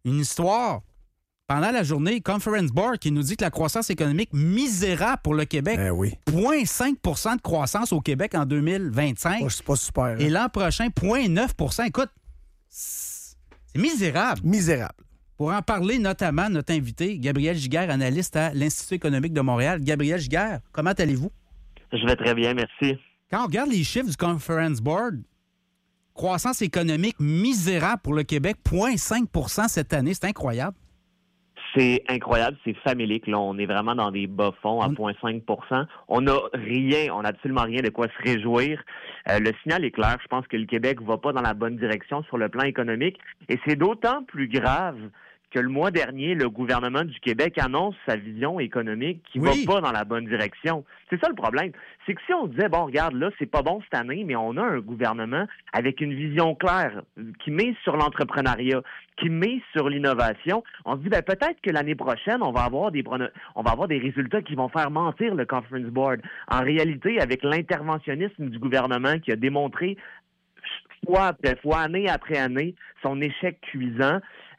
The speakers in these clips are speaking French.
une histoire. Pendant la journée, Conference Board qui nous dit que la croissance économique misérable pour le Québec. Oui. 0,5 % de croissance au Québec en 2025. C'est pas super. Hein? Et l'an prochain, 0,9 %. Écoute, c'est misérable. Misérable. Pour en parler, notamment, notre invité, Gabriel Giguère, analyste à l'Institut économique de Montréal. Gabriel Giguère, comment allez-vous? Je vais très bien, merci. Quand on regarde les chiffres du Conference Board, croissance économique misérable pour le Québec, 0,5 % cette année, c'est incroyable. C'est incroyable, c'est famélique. Là, on est vraiment dans des bas-fonds à 0,5 %. On n'a absolument rien de quoi se réjouir. Le signal est clair. Je pense que le Québec va pas dans la bonne direction sur le plan économique. Et c'est d'autant plus grave que le mois dernier, le gouvernement du Québec annonce sa vision économique qui va pas dans la bonne direction. C'est ça le problème. C'est que si on disait, bon, regarde, là, c'est pas bon cette année, mais on a un gouvernement avec une vision claire qui mise sur l'entrepreneuriat, qui mise sur l'innovation, on se dit, peut-être que l'année prochaine, on va avoir des résultats qui vont faire mentir le Conference Board. En réalité, avec l'interventionnisme du gouvernement qui a démontré fois après fois, année après année, son échec cuisant,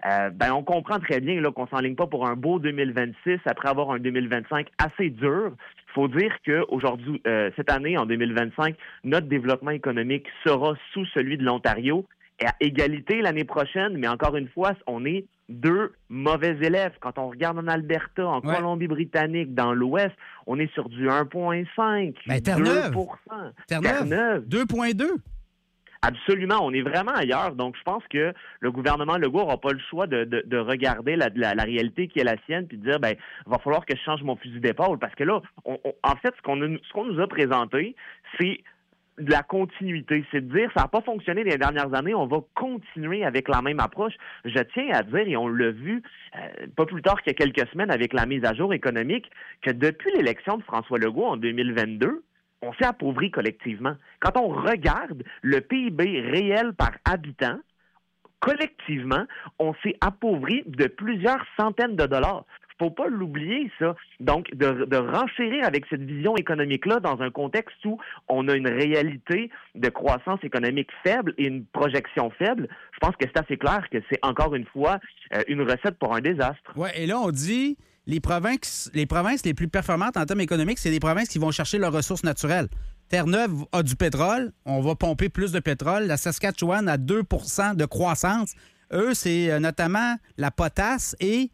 on comprend très bien là, qu'on s'enligne pas pour un beau 2026 après avoir un 2025 assez dur. Il faut dire que aujourd'hui, cette année, en 2025, notre développement économique sera sous celui de l'Ontario et à égalité l'année prochaine, mais encore une fois, on est deux mauvais élèves. Quand on regarde en Alberta, en Colombie-Britannique, dans l'Ouest, on est sur du 1,5, 2%. Terre-Neuve, 2,2. Absolument, on est vraiment ailleurs. Donc, je pense que le gouvernement Legault n'aura pas le choix de regarder la réalité qui est la sienne puis de dire, va falloir que je change mon fusil d'épaule. Parce que là, en fait, ce qu'on nous a présenté, c'est de la continuité. C'est de dire, ça n'a pas fonctionné les dernières années, on va continuer avec la même approche. Je tiens à dire, et on l'a vu pas plus tard qu'il y a quelques semaines avec la mise à jour économique, que depuis l'élection de François Legault en 2022, on s'est appauvri collectivement. Quand on regarde le PIB réel par habitant, collectivement, on s'est appauvri de plusieurs centaines de dollars. Faut pas l'oublier, ça. Donc, de renchérir avec cette vision économique-là dans un contexte où on a une réalité de croissance économique faible et une projection faible, je pense que c'est assez clair que c'est encore une fois une recette pour un désastre. Oui, et là, on dit les provinces les plus performantes en termes économiques, c'est les provinces qui vont chercher leurs ressources naturelles. Terre-Neuve a du pétrole, on va pomper plus de pétrole. La Saskatchewan a 2 % de croissance. Eux, c'est notamment la potasse et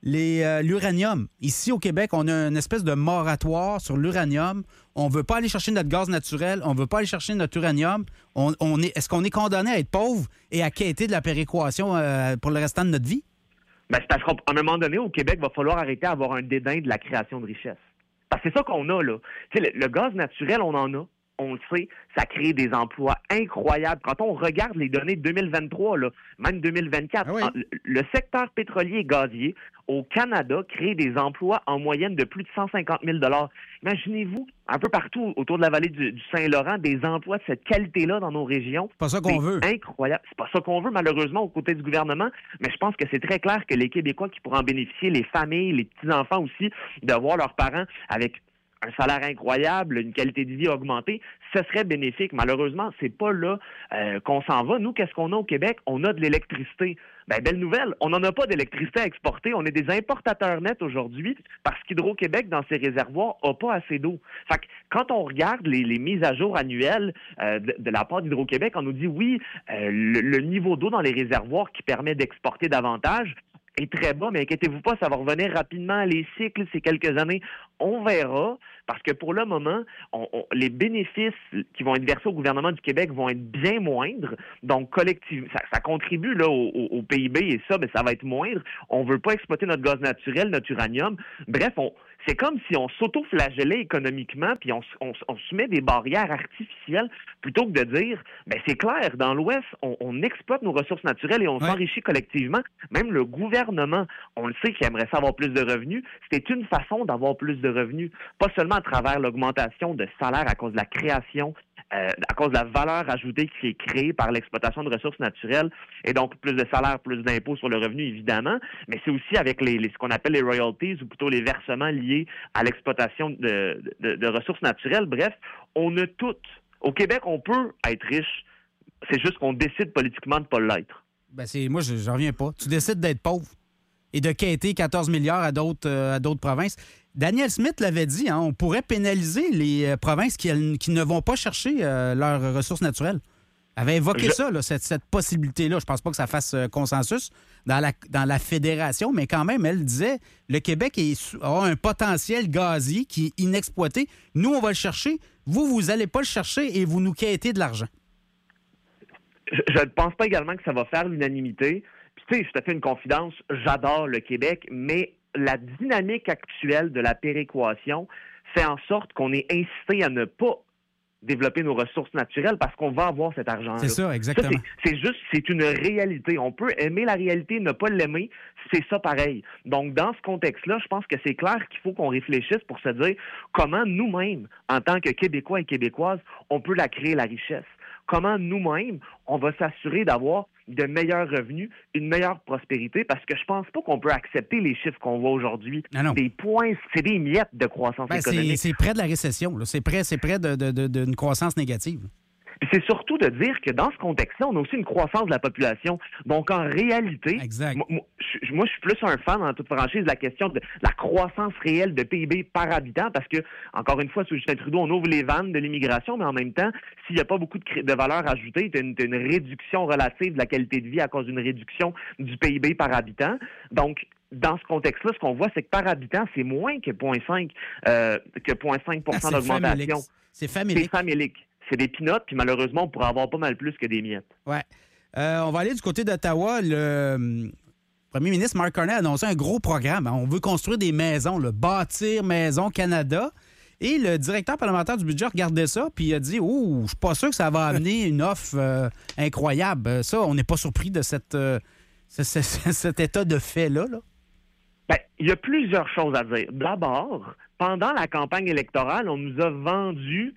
l'uranium. Ici, au Québec, on a une espèce de moratoire sur l'uranium. On ne veut pas aller chercher notre gaz naturel. On ne veut pas aller chercher notre uranium. Est-ce qu'on est condamné à être pauvre et à quêter de la péréquation pour le restant de notre vie? C'est parce qu'à un moment donné, au Québec, il va falloir arrêter d'avoir un dédain de la création de richesse. Parce que c'est ça qu'on a, là. Tu sais, le gaz naturel, on en a. On le sait, ça crée des emplois incroyables. Quand on regarde les données de 2023, là, même 2024, le secteur pétrolier et gazier au Canada crée des emplois en moyenne de plus de 150 000 $. Imaginez-vous, un peu partout autour de la vallée du Saint-Laurent, des emplois de cette qualité-là dans nos régions. C'est pas ça qu'on veut. Incroyable. C'est pas ça qu'on veut, malheureusement, aux côtés du gouvernement, mais je pense que c'est très clair que les Québécois qui pourront en bénéficier, les familles, les petits-enfants aussi, de voir leurs parents avec un salaire incroyable, une qualité de vie augmentée, ce serait bénéfique. Malheureusement, c'est pas là qu'on s'en va. Nous, qu'est-ce qu'on a au Québec? On a de l'électricité. Belle nouvelle, on n'en a pas d'électricité à exporter. On est des importateurs nets aujourd'hui parce qu'Hydro-Québec, dans ses réservoirs, n'a pas assez d'eau. Fait que quand on regarde les mises à jour annuelles de la part d'Hydro-Québec, on nous dit oui, le niveau d'eau dans les réservoirs qui permet d'exporter davantage est très bas, mais inquiétez-vous pas, ça va revenir rapidement. Les cycles, c'est quelques années. On verra, parce que pour le moment, les bénéfices qui vont être versés au gouvernement du Québec vont être bien moindres. Donc, collectivement, ça contribue là au PIB et ça va être moindre. On veut pas exploiter notre gaz naturel, notre uranium. Bref, c'est comme si on s'auto-flagellait économiquement puis on se met des barrières artificielles plutôt que de dire, c'est clair, dans l'Ouest, on exploite nos ressources naturelles et on s'enrichit collectivement. Même le gouvernement, on le sait qu'il aimerait ça avoir plus de revenus. C'est une façon d'avoir plus de revenus, pas seulement à travers l'augmentation de salaire à cause de la création, à cause de la valeur ajoutée qui est créée par l'exploitation de ressources naturelles, et donc plus de salaire, plus d'impôts sur le revenu, évidemment, mais c'est aussi avec ce qu'on appelle les royalties, ou plutôt les versements liés à l'exploitation de ressources naturelles. Bref, on a tout. Au Québec, on peut être riche, c'est juste qu'on décide politiquement de ne pas l'être. Moi, je reviens pas. Tu décides d'être pauvre et de quêter 14 milliards à d'autres provinces. Daniel Smith l'avait dit, hein, on pourrait pénaliser les provinces qui ne vont pas chercher leurs ressources naturelles. Elle avait évoqué ça, là, cette possibilité-là. Je pense pas que ça fasse consensus dans la fédération, mais quand même, elle disait, le Québec a un potentiel gazier qui est inexploité. Nous, on va le chercher. Vous n'allez pas le chercher et vous nous quêtez de l'argent. Je ne pense pas également que ça va faire l'unanimité. Puis, tu sais, je te fais une confidence, j'adore le Québec, mais la dynamique actuelle de la péréquation fait en sorte qu'on est incité à ne pas développer nos ressources naturelles parce qu'on va avoir cet argent-là. C'est ça, exactement. Ça, c'est une réalité. On peut aimer la réalité, ne pas l'aimer, c'est ça pareil. Donc, dans ce contexte-là, je pense que c'est clair qu'il faut qu'on réfléchisse pour se dire comment nous-mêmes, en tant que Québécois et Québécoises, on peut la créer, la richesse. Comment nous-mêmes, on va s'assurer d'avoir de meilleurs revenus, une meilleure prospérité, parce que je pense pas qu'on peut accepter les chiffres qu'on voit aujourd'hui. Des points, c'est des miettes de croissance économique. C'est près de la récession, là. C'est près d'une croissance négative. C'est surtout de dire que dans ce contexte-là, on a aussi une croissance de la population. Donc, en réalité, moi, je suis plus un fan, en toute franchise, de la question de la croissance réelle de PIB par habitant, parce que, encore une fois, sous Justin Trudeau, on ouvre les vannes de l'immigration, mais en même temps, s'il n'y a pas beaucoup de valeur ajoutée, tu as une réduction relative de la qualité de vie à cause d'une réduction du PIB par habitant. Donc, dans ce contexte-là, ce qu'on voit, c'est que par habitant, c'est moins que 0,5 d'augmentation. C'est famélique. C'est des peanuts, puis malheureusement, on pourrait avoir pas mal plus que des miettes. Oui. On va aller du côté d'Ottawa. Le premier ministre Mark Carney a annoncé un gros programme. On veut construire des maisons, bâtir Maison Canada. Et le directeur parlementaire du budget regardait ça, puis il a dit « Oh, je suis pas sûr que ça va amener une offre incroyable. » Ça, on n'est pas surpris de cet état de fait-là. Là. Bien, il y a plusieurs choses à dire. D'abord, pendant la campagne électorale, on nous a vendu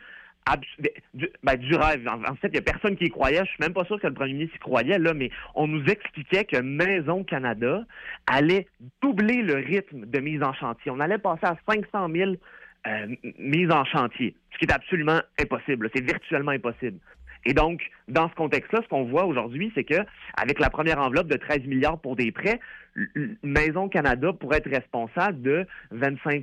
du rêve. En fait, il n'y a personne qui y croyait. Je suis même pas sûr que le premier ministre y croyait, là, mais on nous expliquait que Maison Canada allait doubler le rythme de mise en chantier. On allait passer à 500 000 mises en chantier, ce qui est absolument impossible. C'est virtuellement impossible. Et donc, dans ce contexte-là, ce qu'on voit aujourd'hui, c'est que avec la première enveloppe de 13 milliards pour des prêts, Maison Canada pourrait être responsable de 26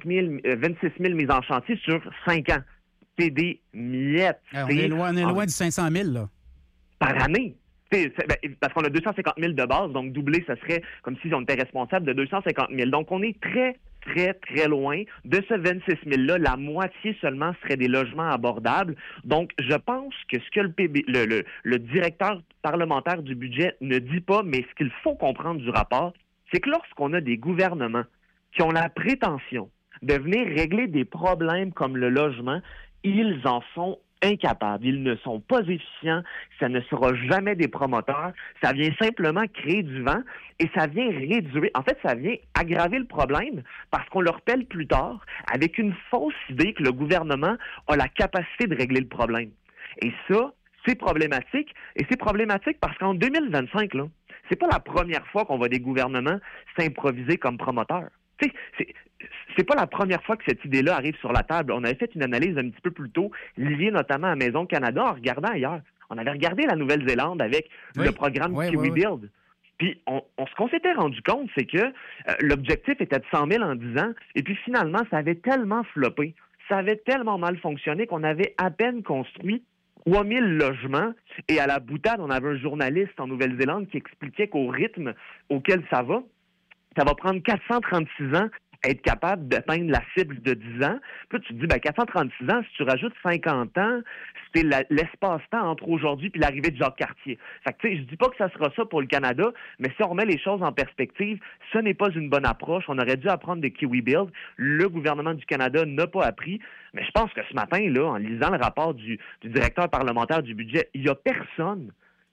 000 mises en chantier sur 5 ans. C'est des miettes. On est loin du 500 000, là. Par année. Parce qu'on a 250 000 de base, donc doubler, ce serait comme si on était responsable de 250 000. Donc, on est très, très, très loin de ce 26 000-là. La moitié seulement serait des logements abordables. Donc, je pense que ce que le directeur parlementaire du budget ne dit pas, mais ce qu'il faut comprendre du rapport, c'est que lorsqu'on a des gouvernements qui ont la prétention de venir régler des problèmes comme le logement, ils en sont incapables. Ils ne sont pas efficients. Ça ne sera jamais des promoteurs. Ça vient simplement créer du vent et ça vient réduire. En fait, ça vient aggraver le problème parce qu'on le rappelle plus tard avec une fausse idée que le gouvernement a la capacité de régler le problème. Et ça, c'est problématique. Et c'est problématique parce qu'en 2025, là, c'est pas la première fois qu'on voit des gouvernements s'improviser comme promoteurs. Tu sais, c'est pas la première fois que cette idée-là arrive sur la table. On avait fait une analyse un petit peu plus tôt, liée notamment à Maison Canada, en regardant ailleurs. On avait regardé la Nouvelle-Zélande avec le programme Kiwi Build. Puis, ce qu'on s'était rendu compte, c'est que l'objectif était de 100 000 en 10 ans, et puis finalement, ça avait tellement floppé, ça avait tellement mal fonctionné qu'on avait à peine construit 3 000 logements, et à la boutade, on avait un journaliste en Nouvelle-Zélande qui expliquait qu'au rythme auquel ça va prendre 436 ans à être capable d'atteindre la cible de 10 ans. Puis là, tu te dis, 436 ans, si tu rajoutes 50 ans, c'est l'espace-temps entre aujourd'hui et l'arrivée de Jacques Cartier. Fait que, tu sais, je dis pas que ça sera ça pour le Canada, mais si on remet les choses en perspective, ce n'est pas une bonne approche. On aurait dû apprendre de Kiwi Build. Le gouvernement du Canada n'a pas appris. Mais je pense que ce matin, là, en lisant le rapport du directeur parlementaire du budget, il y a personne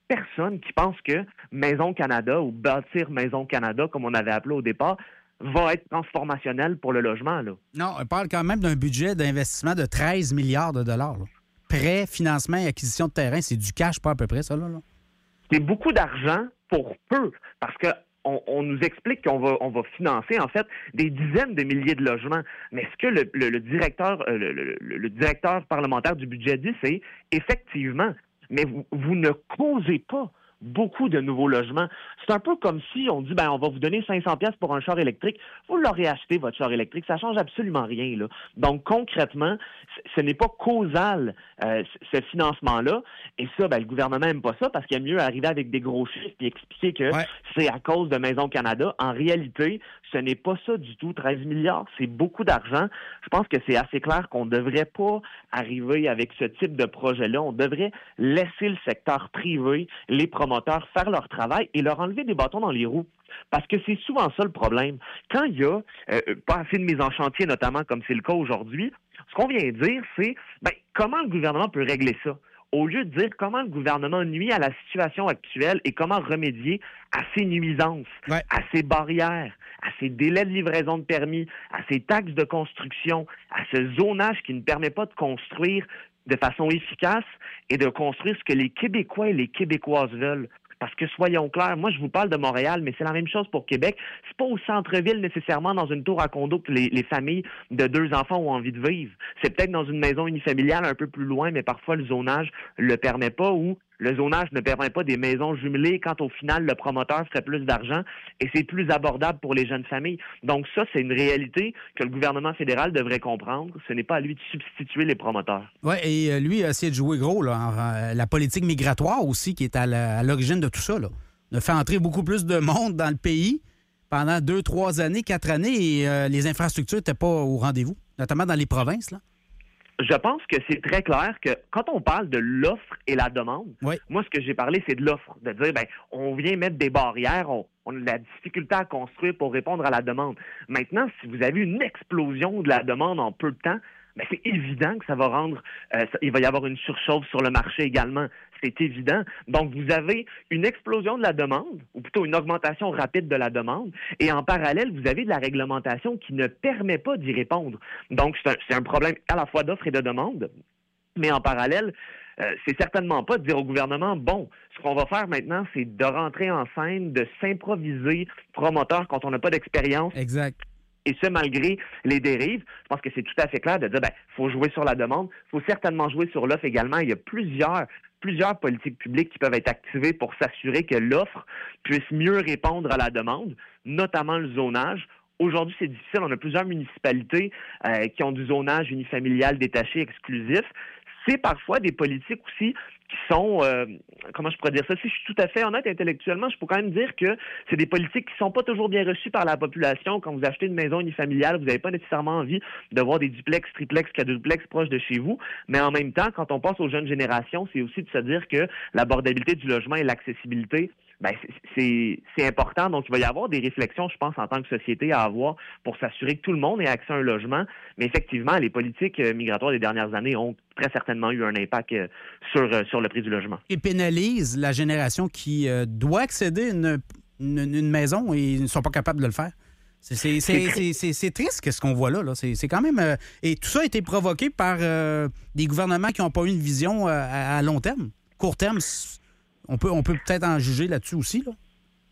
qui pense que Maison Canada ou bâtir Maison Canada, comme on avait appelé au départ, va être transformationnel pour le logement. Là. Non, on parle quand même d'un budget d'investissement de 13 milliards de dollars. Là. Prêt, financement et acquisition de terrain, c'est du cash, pas à peu près, ça, là? C'est beaucoup d'argent pour peu, parce que on nous explique qu'on va financer, en fait, des dizaines de milliers de logements. Mais ce que le directeur parlementaire du budget dit, c'est effectivement, mais vous ne causez pas beaucoup de nouveaux logements. C'est un peu comme si on dit, on va vous donner 500 pièces pour un char électrique. Vous l'aurez acheté, votre char électrique. Ça change absolument rien, là. Donc, concrètement, ce n'est pas causal, ce financement-là. Et ça, le gouvernement n'aime pas ça parce qu'il aime mieux arriver avec des gros chiffres et expliquer que c'est à cause de Maison Canada. En réalité, ce n'est pas ça du tout. 13 milliards, c'est beaucoup d'argent. Je pense que c'est assez clair qu'on ne devrait pas arriver avec ce type de projet-là. On devrait laisser le secteur privé, les promoteurs, faire leur travail et leur enlever des bâtons dans les roues. Parce que c'est souvent ça le problème. Quand il y a pas assez de mise en chantier, notamment comme c'est le cas aujourd'hui, ce qu'on vient dire, c'est comment le gouvernement peut régler ça? Au lieu de dire comment le gouvernement nuit à la situation actuelle et comment remédier à ces nuisances, à ces barrières, à ces délais de livraison de permis, à ces taxes de construction, à ce zonage qui ne permet pas de construire de façon efficace et de construire ce que les Québécois et les Québécoises veulent. Parce que, soyons clairs, moi, je vous parle de Montréal, mais c'est la même chose pour Québec. C'est pas au centre-ville, nécessairement, dans une tour à condo que les familles de 2 enfants ont envie de vivre. C'est peut-être dans une maison unifamiliale un peu plus loin, mais parfois, le zonage le permet pas ou le zonage ne permet pas des maisons jumelées quand, au final, le promoteur ferait plus d'argent et c'est plus abordable pour les jeunes familles. Donc ça, c'est une réalité que le gouvernement fédéral devrait comprendre. Ce n'est pas à lui de substituer les promoteurs. Oui, et lui a essayé de jouer gros, là, la politique migratoire aussi, qui est à l'origine de tout ça, là. On a fait entrer beaucoup plus de monde dans le pays pendant 2, 3 années, 4 années, et les infrastructures n'étaient pas au rendez-vous, notamment dans les provinces, là. Je pense que c'est très clair que quand on parle de l'offre et la demande, moi, ce que j'ai parlé, c'est de l'offre. De dire, on vient mettre des barrières, on a de la difficulté à construire pour répondre à la demande. Maintenant, si vous avez une explosion de la demande en peu de temps, c'est évident que ça va rendre... il va y avoir une surchauffe sur le marché également. C'est évident. Donc, vous avez une explosion de la demande, ou plutôt une augmentation rapide de la demande, et en parallèle, vous avez de la réglementation qui ne permet pas d'y répondre. Donc, c'est un problème à la fois d'offre et de demande, mais en parallèle, c'est certainement pas de dire au gouvernement, ce qu'on va faire maintenant, c'est de rentrer en scène, de s'improviser promoteur quand on n'a pas d'expérience. Exact. Et ce, malgré les dérives, je pense que c'est tout à fait clair de dire, faut jouer sur la demande, faut certainement jouer sur l'offre également. Il y a plusieurs politiques publiques qui peuvent être activées pour s'assurer que l'offre puisse mieux répondre à la demande, notamment le zonage. Aujourd'hui, c'est difficile. On a plusieurs municipalités qui ont du zonage unifamilial détaché exclusif. C'est parfois des politiques aussi qui sont, comment je pourrais dire ça, si je suis tout à fait honnête intellectuellement, je peux quand même dire que c'est des politiques qui sont pas toujours bien reçues par la population. Quand vous achetez une maison unifamiliale, vous n'avez pas nécessairement envie de voir des duplex, triplex, quadruplex proches de chez vous. Mais en même temps, quand on passe aux jeunes générations, c'est aussi de se dire que l'abordabilité du logement et l'accessibilité, c'est important. Donc, il va y avoir des réflexions, je pense, en tant que société à avoir pour s'assurer que tout le monde ait accès à un logement. Mais effectivement, les politiques migratoires des dernières années ont très certainement eu un impact sur le prix du logement. Et pénalise la génération qui doit accéder à une maison et ils ne sont pas capables de le faire. C'est triste ce qu'on voit là. C'est quand même... et tout ça a été provoqué par des gouvernements qui n'ont pas eu une vision à long terme. Court terme, on peut peut-être en juger là-dessus aussi, là.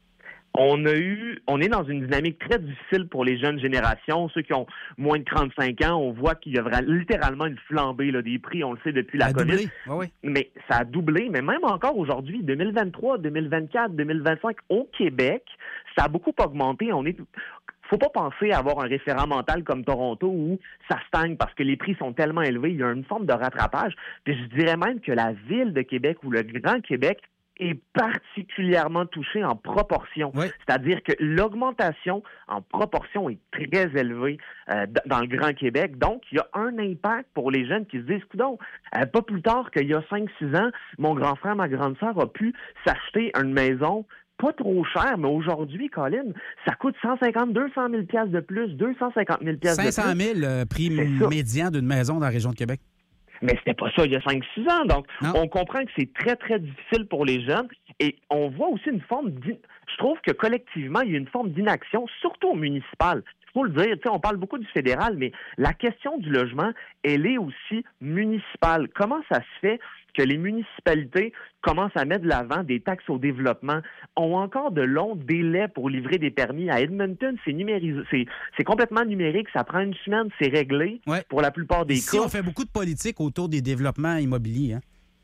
On est dans une dynamique très difficile pour les jeunes générations. Ceux qui ont moins de 35 ans, on voit qu'il y a littéralement une flambée là, des prix, on le sait depuis la COVID. Mais ça a doublé, mais même encore aujourd'hui, 2023, 2024, 2025, au Québec, ça a beaucoup augmenté. Faut pas penser à avoir un référent mental comme Toronto où ça stagne parce que les prix sont tellement élevés. Il y a une forme de rattrapage. Puis je dirais même que la ville de Québec ou le Grand Québec est particulièrement touché en proportion. C'est-à-dire que l'augmentation en proportion est très élevée dans le Grand Québec. Donc, il y a un impact pour les jeunes qui se disent, coudonc, pas plus tard qu'il y a 5-6 ans, mon grand frère, ma grande sœur a pu s'acheter une maison pas trop cher, mais aujourd'hui, Colin, ça coûte 150 200 000 $ de plus, 250 000 $ de plus. 500 000 prix médian d'une maison dans la région de Québec. Mais c'était pas ça il y a 5-6 ans. Donc, on comprend que c'est très, très difficile pour les jeunes. Et on voit aussi une forme... Je trouve que collectivement, il y a une forme d'inaction, surtout au municipal. Il faut le dire, on parle beaucoup du fédéral, mais la question du logement, elle est aussi municipale. Comment ça se fait que les municipalités commencent à mettre de l'avant des taxes au développement, ont encore de longs délais pour livrer des permis? À Edmonton, c'est numérisé, c'est complètement numérique, ça prend une semaine, c'est réglé pour la plupart des cas. Ici, on fait beaucoup de politique autour des développements immobiliers, hein?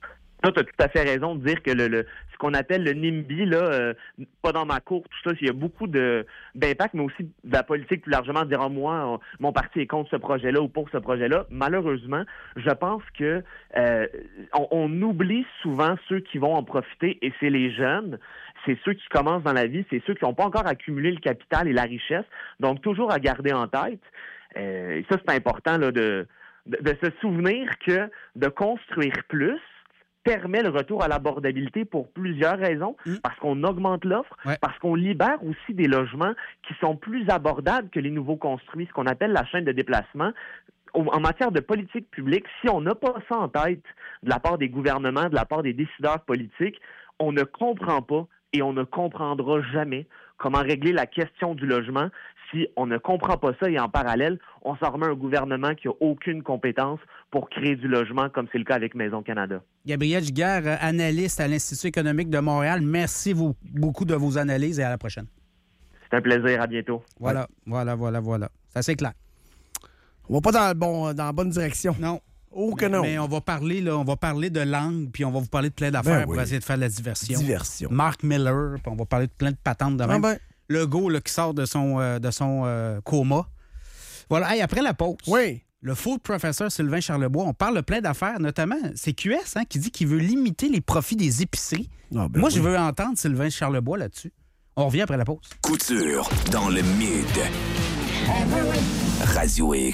tu as tout à fait raison de dire que ce qu'on appelle le NIMBY, là, pas dans ma cour, tout ça, il y a beaucoup d'impact, mais aussi de la politique plus largement, de dire moi, mon parti est contre ce projet-là ou pour ce projet-là. Malheureusement, je pense que on oublie souvent ceux qui vont en profiter, et c'est les jeunes. C'est ceux qui commencent dans la vie, c'est ceux qui n'ont pas encore accumulé le capital et la richesse. Donc, toujours à garder en tête. Et ça, c'est important là, de se souvenir que de construire plus permet le retour à l'abordabilité pour plusieurs raisons. Parce qu'on augmente l'offre, parce qu'on libère aussi des logements qui sont plus abordables que les nouveaux construits, ce qu'on appelle la chaîne de déplacement. En matière de politique publique, si on n'a pas ça en tête de la part des gouvernements, de la part des décideurs politiques, on ne comprend pas et on ne comprendra jamais comment régler la question du logement si on ne comprend pas ça et en parallèle, on s'en remet un gouvernement qui n'a aucune compétence pour créer du logement, comme c'est le cas avec Maison Canada. Gabriel Giguère, analyste à l'Institut économique de Montréal, merci beaucoup de vos analyses et à la prochaine. C'est un plaisir, à bientôt. Voilà. C'est assez clair. On va pas dans la bonne direction. Non. Oh que non. Mais on va parler de langue, puis on va vous parler de plein d'affaires pour essayer de faire de la diversion. Mark Miller, puis on va parler de plein de patentes de même. Le go là, qui sort de son coma. Voilà. Hey, après la pause, le food professeur Sylvain Charlebois, on parle de plein d'affaires, notamment, c'est QS qui dit qu'il veut limiter les profits des épiceries. Moi, je veux entendre Sylvain Charlebois là-dessus. On revient après la pause. Couture dans le mid. Radio X.